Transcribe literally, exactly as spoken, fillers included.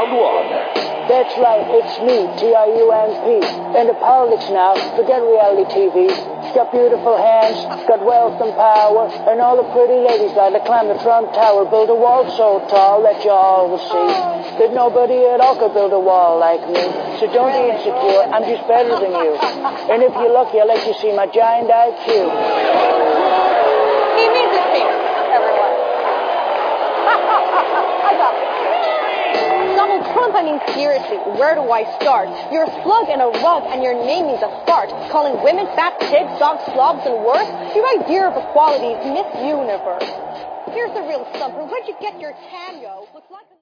round one. That's right, it's me, T I U M P. Into politics now, forget reality T V. Got beautiful hands, got wealth and power, and all the pretty ladies like to climb the Trump Tower. Build a wall so tall that you all will see that nobody at all could build a wall like me. So don't be insecure, I'm just better than you. And if you're lucky, I'll let you see my giant I Q. He means it here, everyone. I got it. Donald Trump, I mean seriously, where do I start? You're a slug and a rug and your name means a fart. Calling women fat pigs, dogs, slobs and worse. Your idea of equality is Miss Universe. Here's the real stumper. Where'd you get your cameo?